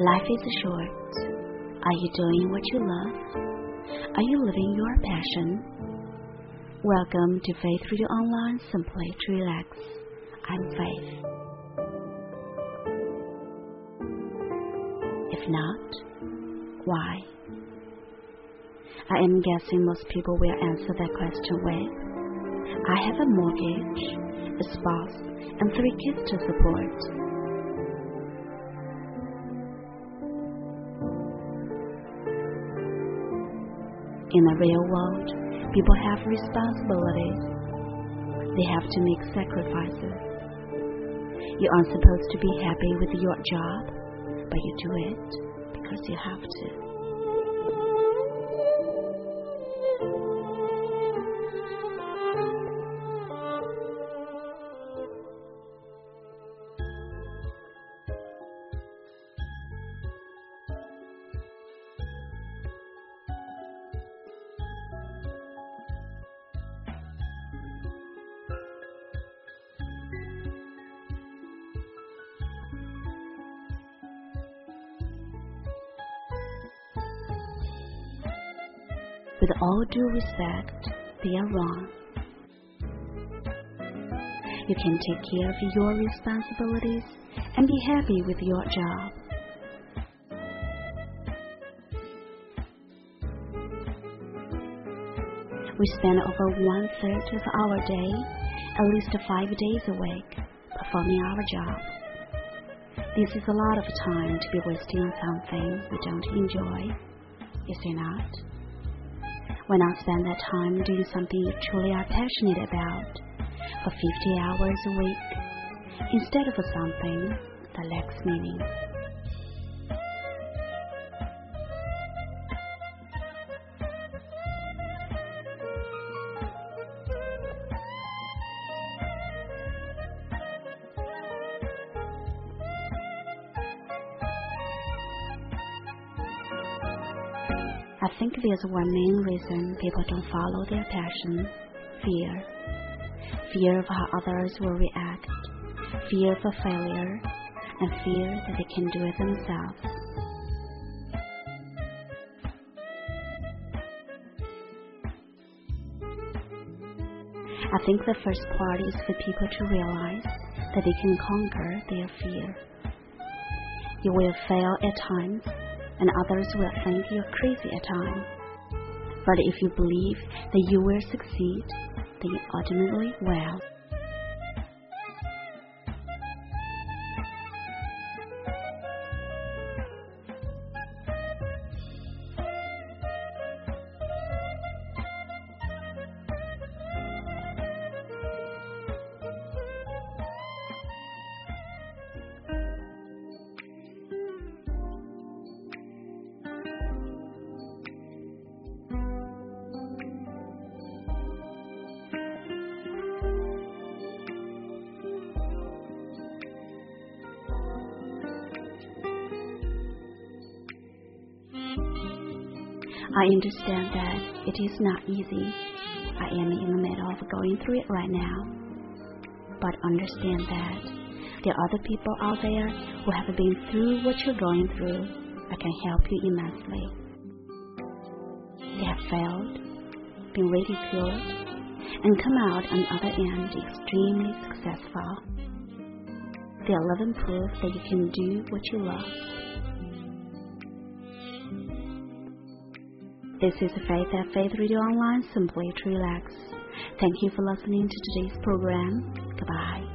Life is short. Are you doing what you love? Are you living your passion? Welcome to Faith Radio Online, simply to relax. I'm Faith. If not, why? I am guessing most people will answer that question with, I have a mortgage, a spouse, and 3 kids to support. In the real world, people have responsibilities. They have to make sacrifices. You aren't supposed to be happy with your job, but you do it because you have to. With all due respect, they are wrong. You can take care of your responsibilities and be happy with your job. We spend over 1/3 of our day, at least 5 days a week, performing our job. This is a lot of time to be wasting on something we don't enjoy, is it not? Why not spend that time doing something you truly are passionate about for 50 hours a week instead of something that lacks meaning? I think there's one main reason people don't follow their passion: fear. Fear of how others will react, fear of failure, and fear that they can do it themselves. I think the first part is for people to realize that they can conquer their fear. You will fail at times, and others will think you're crazy at times. But if you believe that you will succeed, then you ultimately will. I understand that it is not easy. I am in the middle of going through it right now. But understand that there are other people out there who have been through what you're going through. I can help you immensely. They have failed, been ridiculed, and come out on the other end extremely successful. They are living proof that you can do what you love. This is Faith at Faith Radio Online, simply to relax. Thank you for listening to today's program. Goodbye.